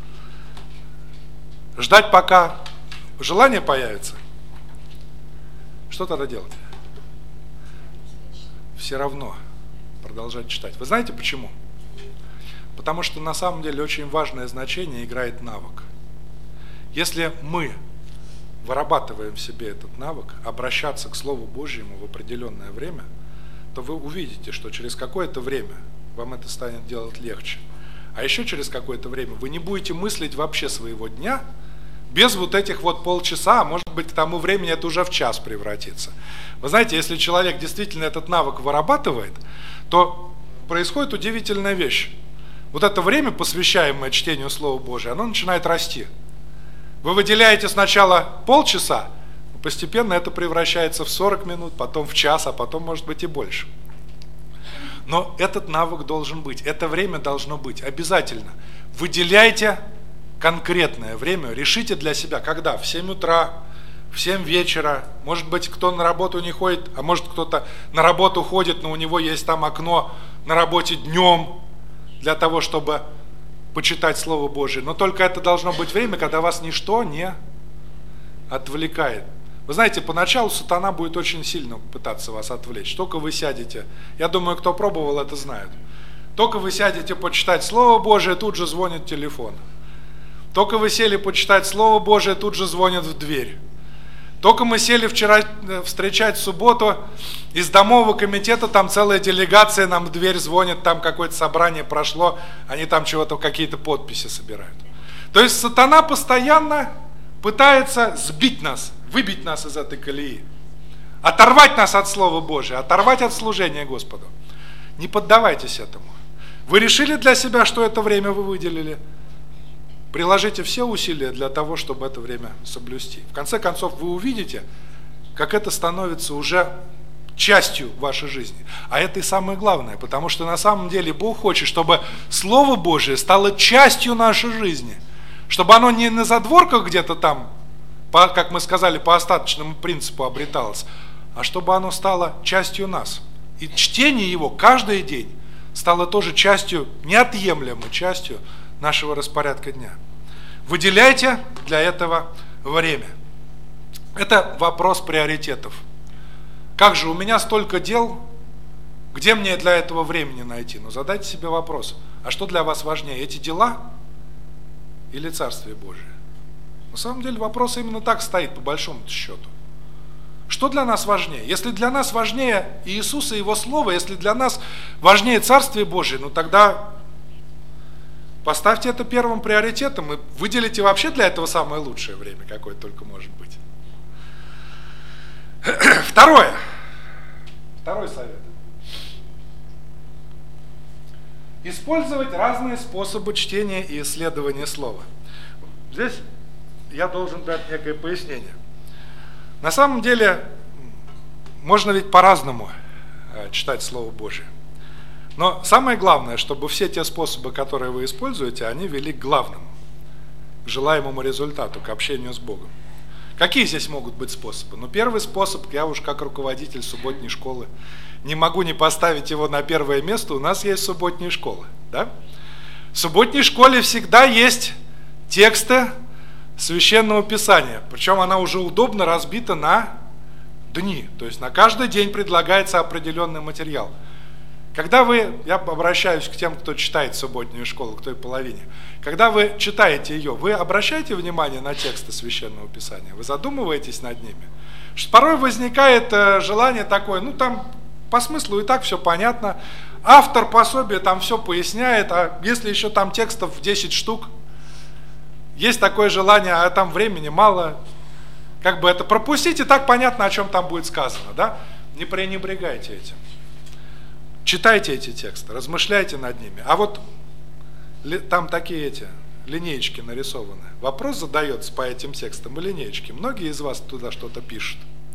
Ждать, пока желание появится? Что тогда делать? Все равно продолжать читать. Вы знаете почему? Потому что на самом деле очень важное значение играет навык. Если мы вырабатываем в себе этот навык, обращаться к Слову Божьему в определенное время, то вы увидите, что через какое-то время вам это станет делать легче. А еще через какое-то время вы не будете мыслить вообще своего дня без вот этих вот полчаса, а может быть к тому времени это уже в час превратится. Вы знаете, если человек действительно этот навык вырабатывает, то происходит удивительная вещь. Вот это время, посвящаемое чтению Слова Божия, оно начинает расти. Вы выделяете сначала полчаса, постепенно это превращается в сорок минут, потом в час, а потом, может быть, и больше. Но этот навык должен быть, это время должно быть обязательно. Выделяйте конкретное время, решите для себя, когда, в семь утра, в семь вечера, может быть, кто на работу не ходит, а может, кто-то на работу ходит, но у него есть там окно на работе днем для того, чтобы почитать Слово Божие. Но только это должно быть время, когда вас ничто не отвлекает. Вы знаете, поначалу сатана будет очень сильно пытаться вас отвлечь. Только вы сядете, я думаю, кто пробовал, это знает. Только вы сядете почитать Слово Божие, тут же звонит телефон. Только вы сели почитать Слово Божие, тут же звонят в дверь. Только мы сели вчера встречать в субботу, из домового комитета там целая делегация, нам в дверь звонит, там какое-то собрание прошло, они там чего-то, какие-то подписи собирают. То есть сатана постоянно пытается сбить нас, выбить нас из этой колеи, оторвать нас от Слова Божия, оторвать от служения Господу. Не поддавайтесь этому. Вы решили для себя, что это время вы выделили? Приложите все усилия для того, чтобы это время соблюсти. В конце концов, вы увидите, как это становится уже частью вашей жизни. А это и самое главное, потому что на самом деле Бог хочет, чтобы Слово Божие стало частью нашей жизни. Чтобы оно не на задворках где-то там, по, как мы сказали, по остаточному принципу обреталось, а чтобы оно стало частью нас. И чтение его каждый день стало тоже частью, неотъемлемой частью нашего распорядка дня. Выделяйте для этого время. Это вопрос приоритетов. Как же, у меня столько дел, где мне для этого времени найти? Ну, задайте себе вопрос, а что для вас важнее, эти дела или Царствие Божие? На самом деле вопрос именно так стоит, по большому счету. Что для нас важнее? Если для нас важнее Иисус и Его Слово, если для нас важнее Царствие Божие, ну тогда поставьте это первым приоритетом и выделите вообще для этого самое лучшее время, какое только может быть. Второе. Второй совет. Использовать разные способы чтения и исследования Слова. Здесь я должен дать некое пояснение. На самом деле, можно ведь по-разному читать Слово Божие. Но самое главное, чтобы все те способы, которые вы используете, они вели к главному, к желаемому результату, к общению с Богом. Какие здесь могут быть способы? Ну, первый способ, я уж как руководитель субботней школы не могу не поставить его на первое место, у нас есть субботние школы. Да? В субботней школе всегда есть тексты Священного Писания, причем она уже удобно разбита на дни, то есть на каждый день предлагается определенный материал. Когда вы, я обращаюсь к тем, кто читает субботнюю школу, к той половине, когда вы читаете ее, вы обращаете внимание на тексты Священного Писания, вы задумываетесь над ними. Что порой возникает желание такое, ну там по смыслу и так все понятно, автор пособия там все поясняет, а если еще там текстов десять штук, есть такое желание, а там времени мало, как бы это пропустить, и так понятно, о чем там будет сказано, да? Не пренебрегайте этим. Читайте эти тексты, размышляйте над ними. А вот там такие эти линеечки нарисованы. Вопрос задается по этим текстам и линеечки. Многие из вас туда что-то пишут.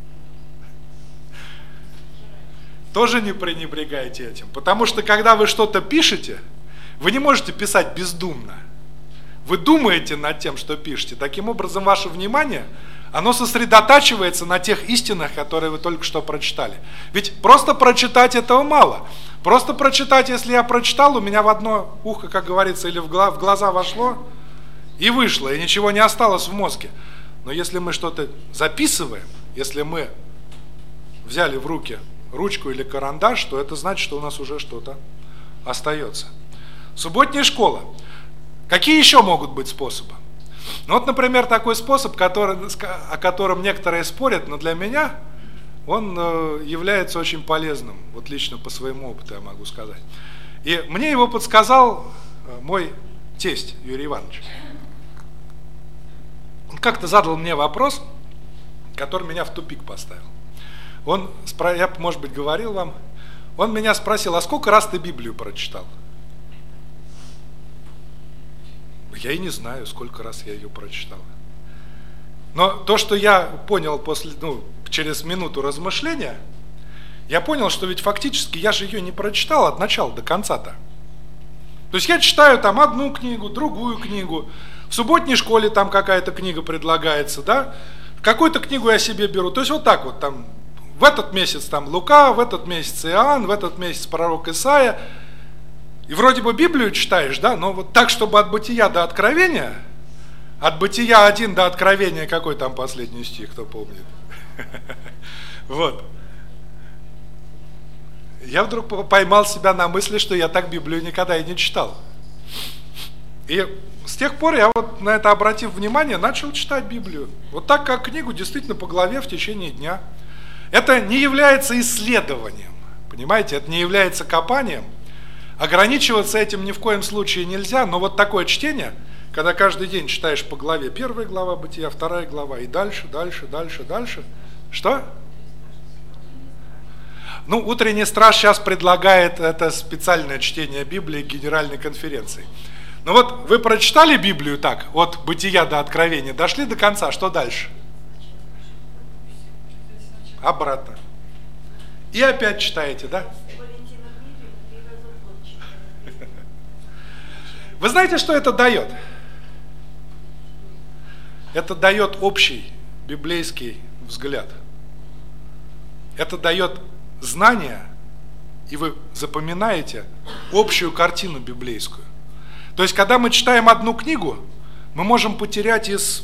Тоже не пренебрегайте этим. Потому что когда вы что-то пишете, вы не можете писать бездумно. Вы думаете над тем, что пишете. Таким образом, ваше внимание, оно сосредотачивается на тех истинах, которые вы только что прочитали. Ведь просто прочитать этого мало. Просто прочитать, если я прочитал, у меня в одно ухо, как говорится, или в глаза вошло и вышло, и ничего не осталось в мозге. Но если мы что-то записываем, если мы взяли в руки ручку или карандаш, то это значит, что у нас уже что-то остается. Субботняя школа. Какие еще могут быть способы? Ну вот, например, такой способ, который, о котором некоторые спорят, но для меня он является очень полезным, вот лично по своему опыту я могу сказать. И мне его подсказал мой тесть Юрий Иванович. Он как-то задал мне вопрос, который меня в тупик поставил. Он, я, может быть, говорил вам, он меня спросил, а сколько раз ты Библию прочитал? Я и не знаю, сколько раз я ее прочитал. Но то, что я понял после, ну, через минуту размышления, я понял, что ведь фактически я же ее не прочитал от начала до конца-то. То есть я читаю там одну книгу, другую книгу, в субботней школе там какая-то книга предлагается, да, какую-то книгу я себе беру. То есть вот так вот там, в этот месяц там Лука, в этот месяц Иоанн, в этот месяц пророк Исаия. И вроде бы Библию читаешь, да, но вот так, чтобы от Бытия до Откровения, от Бытия один до Откровения, какой там последний стих, кто помнит? Вот. Я вдруг поймал себя на мысли, что я так Библию никогда и не читал. И с тех пор я вот на это, обратив внимание, начал читать Библию. Вот так, как книгу, действительно по главе в течение дня. Это не является исследованием, понимаете, это не является копанием. Ограничиваться этим ни в коем случае нельзя, но вот такое чтение, когда каждый день читаешь по главе, первая глава Бытия, вторая глава, и дальше, дальше, дальше, дальше. Что? Ну, утренний страж сейчас предлагает это специальное чтение Библии генеральной конференции. Ну вот, вы прочитали Библию так, от Бытия до Откровения, дошли до конца, что дальше? Обратно. И опять читаете, да? Вы знаете, что это дает? Это дает общий библейский взгляд. Это дает знание, и вы запоминаете общую картину библейскую. То есть, когда мы читаем одну книгу, мы можем потерять из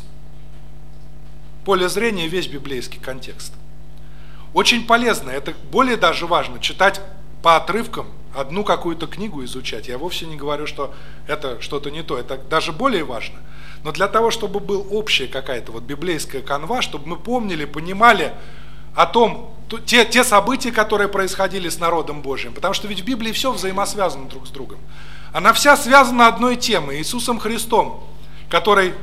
поля зрения весь библейский контекст. Очень полезно, это более даже важно, читать по отрывкам одну какую-то книгу изучать. Я вовсе не говорю, что это что-то не то, это даже более важно. Но для того, чтобы была общая какая-то вот библейская канва, чтобы мы помнили, понимали о том, те, те события, которые происходили с народом Божьим. Потому что ведь в Библии все взаимосвязано друг с другом. Она вся связана одной темой, Иисусом Христом, который,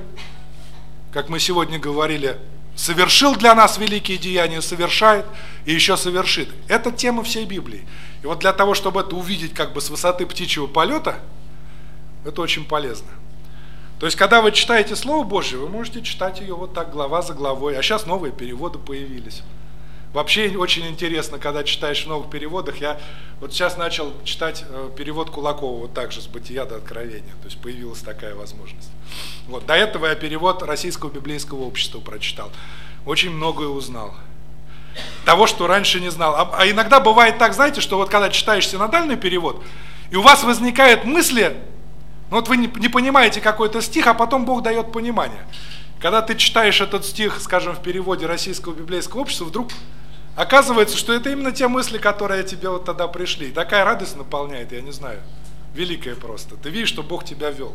как мы сегодня говорили, совершил для нас великие деяния, совершает и еще совершит. Это тема всей Библии. И вот для того, чтобы это увидеть как бы с высоты птичьего полета, это очень полезно. То есть, когда вы читаете Слово Божье, вы можете читать ее вот так, глава за главой. А сейчас новые переводы появились. Вообще очень интересно, когда читаешь в новых переводах. Я вот сейчас начал читать перевод Кулакова вот так же, с Бытия до Откровения. То есть появилась такая возможность. Вот. До этого я перевод Российского библейского общества прочитал. Очень многое узнал. Того, что раньше не знал. А, а иногда бывает так, знаете, что вот когда читаешь синодальный перевод, и у вас возникают мысли, ну вот вы не, не понимаете какой-то стих, а потом Бог дает понимание. Когда ты читаешь этот стих, скажем, в переводе Российского библейского общества, вдруг оказывается, что это именно те мысли, которые тебе вот тогда пришли. И такая радость наполняет, я не знаю, великая просто. Ты видишь, что Бог тебя вел.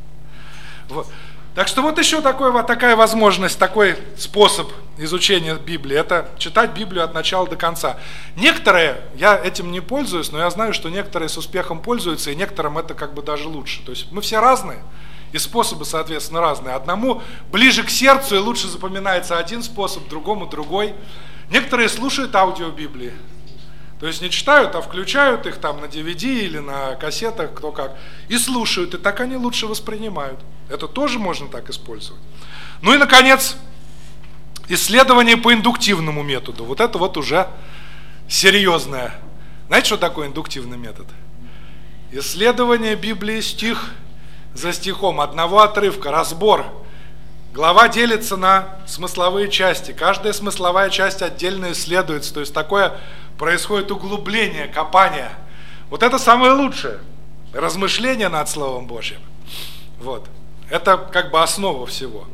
Вот. Так что вот еще такой, вот такая возможность, такой способ изучения Библии, это читать Библию от начала до конца. Некоторые, я этим не пользуюсь, но я знаю, что некоторые с успехом пользуются, и некоторым это как бы даже лучше. То есть мы все разные, и способы, соответственно, разные. Одному ближе к сердцу и лучше запоминается один способ, другому другой. Некоторые слушают аудио Библии. То есть не читают, а включают их там на ди ви ди или на кассетах, кто как, и слушают, и так они лучше воспринимают. Это тоже можно так использовать. Ну и, наконец, исследование по индуктивному методу. Вот это вот уже серьезное. Знаете, что такое индуктивный метод? Исследование Библии стих за стихом, одного отрывка, разбор. Глава делится на смысловые части. Каждая смысловая часть отдельно исследуется. То есть такое происходит углубление, копание. Вот это самое лучшее. Размышление над Словом Божьим. Вот. Это как бы основа всего.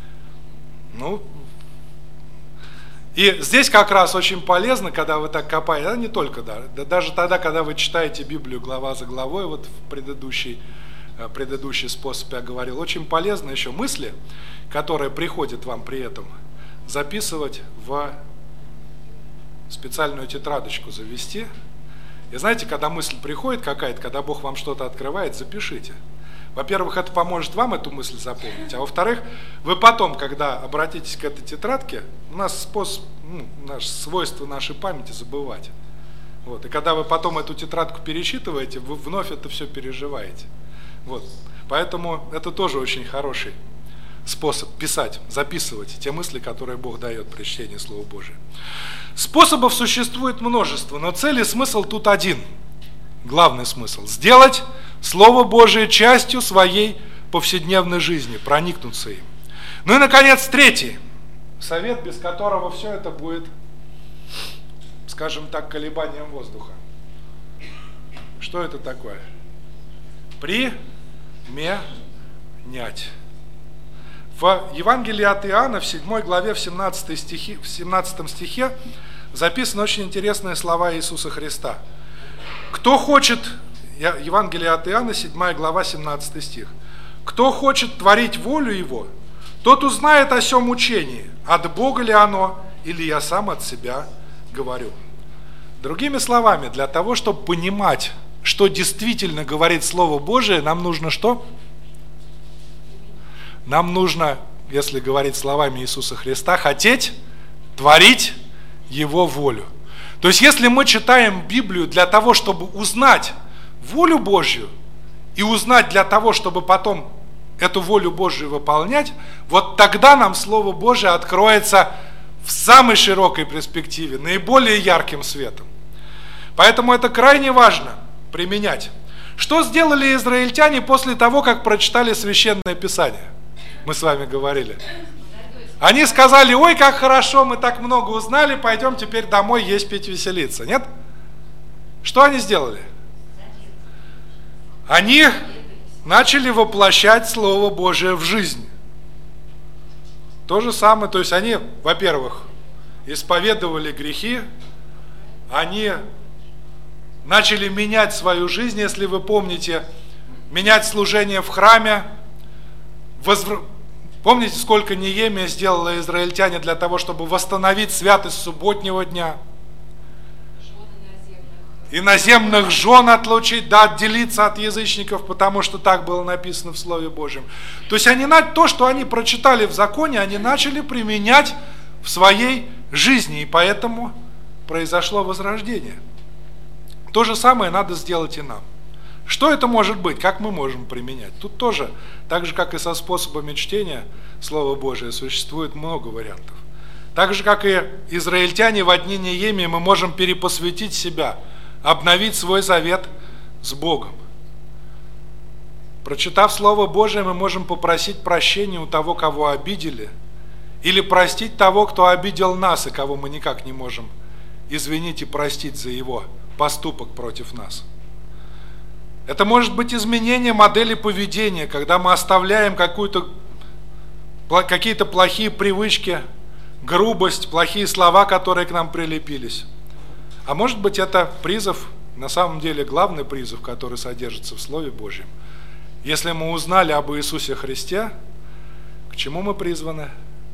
Ну, и здесь как раз очень полезно, когда вы так копаете, а не только, да, даже тогда, когда вы читаете Библию глава за главой, вот в предыдущий, предыдущий способ я говорил, очень полезно еще мысли, которые приходят вам при этом, записывать в специальную тетрадочку, завести. И знаете, когда мысль приходит какая-то, когда Бог вам что-то открывает, запишите. Во-первых, это поможет вам эту мысль запомнить, а во-вторых, вы потом, когда обратитесь к этой тетрадке, у нас способ, ну, наше свойство нашей памяти забывать. Вот. И когда вы потом эту тетрадку пересчитываете, вы вновь это все переживаете. Вот. Поэтому это тоже очень хороший способ писать, записывать те мысли, которые Бог дает при чтении Слова Божия. Способов существует множество, но цель и смысл тут один. Главный смысл – сделать Слово Божие частью своей повседневной жизни, проникнуться им. Ну и, наконец, третий совет, без которого все это будет, скажем так, колебанием воздуха. Что это такое? Применять. В Евангелии от Иоанна, в седьмой главе, в семнадцатом стихе, в семнадцатом стихе записаны очень интересные слова Иисуса Христа. Кто хочет, Евангелие от Иоанна, седьмая глава, семнадцатый стих. Кто хочет творить волю Его, тот узнает о сем учении, от Бога ли оно, или я сам от себя говорю. Другими словами, для того, чтобы понимать, что действительно говорит Слово Божие, нам нужно что? Нам нужно, если говорить словами Иисуса Христа, хотеть творить Его волю. То есть, если мы читаем Библию для того, чтобы узнать волю Божью, и узнать для того, чтобы потом эту волю Божию выполнять, вот тогда нам Слово Божие откроется в самой широкой перспективе, наиболее ярким светом. Поэтому это крайне важно применять. Что сделали израильтяне после того, как прочитали Священное Писание? Мы с вами говорили. Они сказали: ой, как хорошо, мы так много узнали, пойдем теперь домой есть, пить, веселиться. Нет? Что они сделали? Они начали воплощать Слово Божие в жизнь. То же самое, то есть они, во-первых, исповедовали грехи, они начали менять свою жизнь, если вы помните, менять служение в храме. Возвр... Помните, сколько Неемия сделала израильтяне для того, чтобы восстановить святость субботнего дня? Иноземных жен отлучить, да, отделиться от язычников, потому что так было написано в Слове Божьем. То есть они, то, что они прочитали в законе, они начали применять в своей жизни, и поэтому произошло возрождение. То же самое надо сделать и нам. Что это может быть? Как мы можем применять? Тут тоже, так же, как и со способами чтения Слова Божия, существует много вариантов. Так же, как и израильтяне в дни Неемии, мы можем перепосвятить себя, обновить свой завет с Богом. Прочитав Слово Божие, мы можем попросить прощения у того, кого обидели, или простить того, кто обидел нас, и кого мы никак не можем извинить и простить за его поступок против нас. Это может быть изменение модели поведения, когда мы оставляем какую-то, какие-то плохие привычки, грубость, плохие слова, которые к нам прилепились. А может быть, это призыв, на самом деле главный призыв, который содержится в Слове Божьем. Если мы узнали об Иисусе Христе, к чему мы призваны?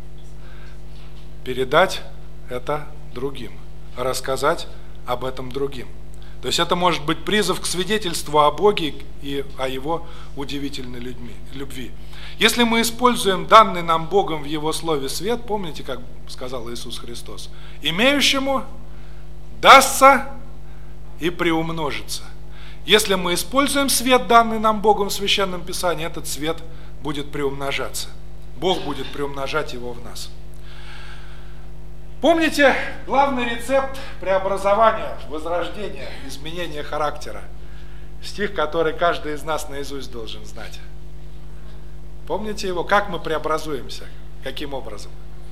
Передать это другим, рассказать об этом другим. То есть это может быть призыв к свидетельству о Боге и о Его удивительной любви. Если мы используем данный нам Богом в Его Слове свет, помните, как сказал Иисус Христос, имеющему дастся и приумножится. Если мы используем свет, данный нам Богом в Священном Писании, этот свет будет приумножаться. Бог будет приумножать его в нас. Помните главный рецепт преобразования, возрождения, изменения характера? Стих, который каждый из нас наизусть должен знать. Помните его? Как мы преобразуемся? Каким образом?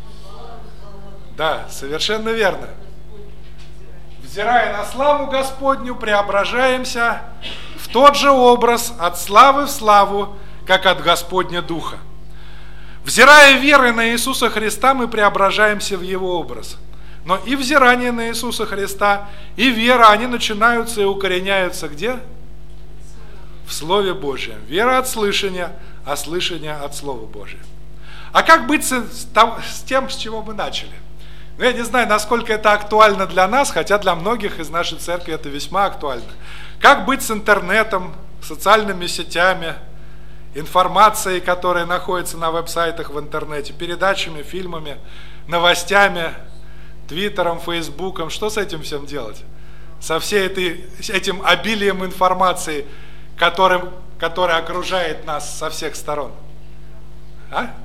Да, совершенно верно. Взирая на славу Господню, преображаемся в тот же образ от славы в славу, как от Господня Духа. Взирая верой на Иисуса Христа, мы преображаемся в Его образ. Но и взирание на Иисуса Христа, и вера, они начинаются и укореняются где? В Слове Божьем. Вера от слышания, а слышание от Слова Божия. А как быть с тем, с чего мы начали? Ну, я не знаю, насколько это актуально для нас, хотя для многих из нашей церкви это весьма актуально. Как быть с интернетом, социальными сетями, информацией, которая находится на веб-сайтах в интернете, передачами, фильмами, новостями, твиттером, фейсбуком? Что с этим всем делать? Со всей этой, этим обилием информации, которым, которая окружает нас со всех сторон. А?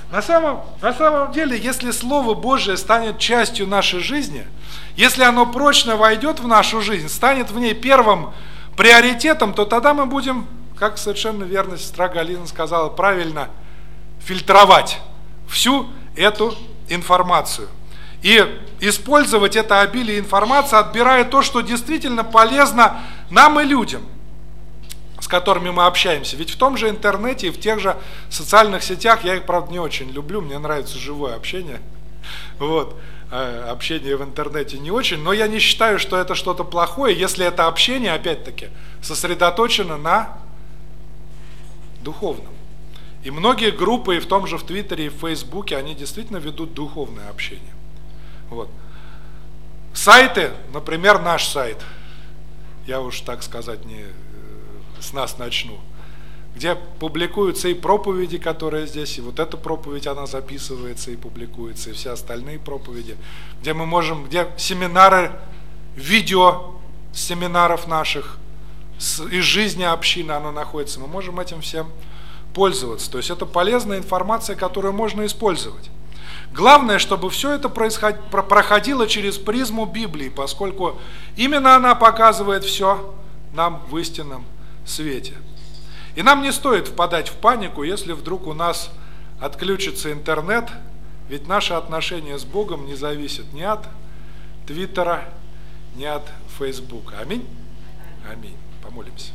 На самом, на самом деле, если Слово Божие станет частью нашей жизни, если оно прочно войдет в нашу жизнь, станет в ней первым приоритетом, то тогда мы будем, как совершенно верно сестра Галина сказала, правильно фильтровать всю эту информацию. И использовать это обилие информации, отбирая то, что действительно полезно нам и людям, с которыми мы общаемся. Ведь в том же интернете и в тех же социальных сетях, я их, правда, не очень люблю, мне нравится живое общение. Вот. Общение в интернете не очень, но я не считаю, что это что-то плохое, если это общение, опять-таки, сосредоточено на духовном. И многие группы, и в том же в Твиттере, и в Фейсбуке, они действительно ведут духовное общение. Вот. Сайты, например, наш сайт, я уж, так сказать, не с нас начну, где публикуются и проповеди, которые здесь, и вот эта проповедь, она записывается и публикуется, и все остальные проповеди, где мы можем, где семинары, видео семинаров наших, из жизни общины оно находится, мы можем этим всем пользоваться. То есть это полезная информация, которую можно использовать. Главное, чтобы все это проходило через призму Библии, поскольку именно она показывает все нам в истинном свете. И нам не стоит впадать в панику, если вдруг у нас отключится интернет, ведь наше отношение с Богом не зависит ни от Твиттера, ни от Фейсбука. Аминь? Аминь. Помолимся.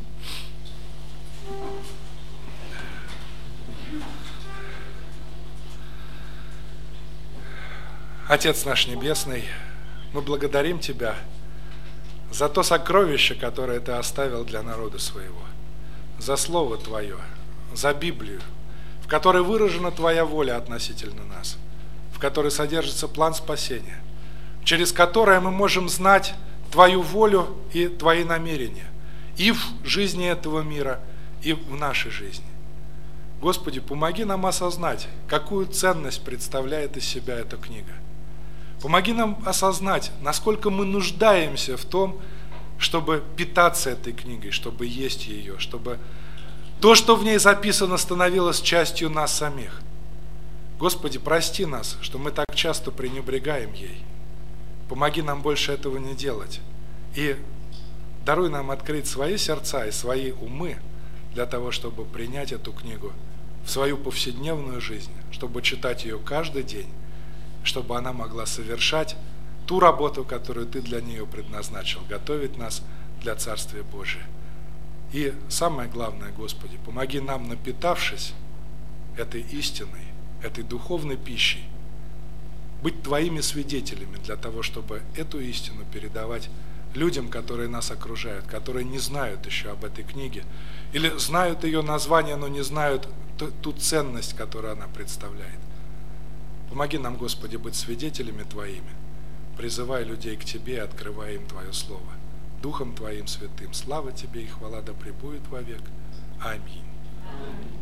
Отец наш Небесный, мы благодарим Тебя за то сокровище, которое Ты оставил для народа Своего, за Слово Твое, за Библию, в которой выражена Твоя воля относительно нас, в которой содержится план спасения, через которое мы можем знать Твою волю и Твои намерения и в жизни этого мира, и в нашей жизни. Господи, помоги нам осознать, какую ценность представляет из себя эта книга. Помоги нам осознать, насколько мы нуждаемся в том, чтобы питаться этой книгой, чтобы есть ее, чтобы то, что в ней записано, становилось частью нас самих. Господи, прости нас, что мы так часто пренебрегаем ей. Помоги нам больше этого не делать. И даруй нам открыть свои сердца и свои умы для того, чтобы принять эту книгу в свою повседневную жизнь, чтобы читать ее каждый день, чтобы она могла совершать ту работу, которую Ты для нее предназначил, готовить нас для Царствия Божия. И самое главное, Господи, помоги нам, напитавшись этой истиной, этой духовной пищей, быть Твоими свидетелями для того, чтобы эту истину передавать людям, которые нас окружают, которые не знают еще об этой книге, или знают ее название, но не знают ту ценность, которую она представляет. Помоги нам, Господи, быть свидетелями Твоими, призывая людей к Тебе и открывая им Твое Слово. Духом Твоим святым. Слава Тебе и хвала да пребудет вовек. Аминь.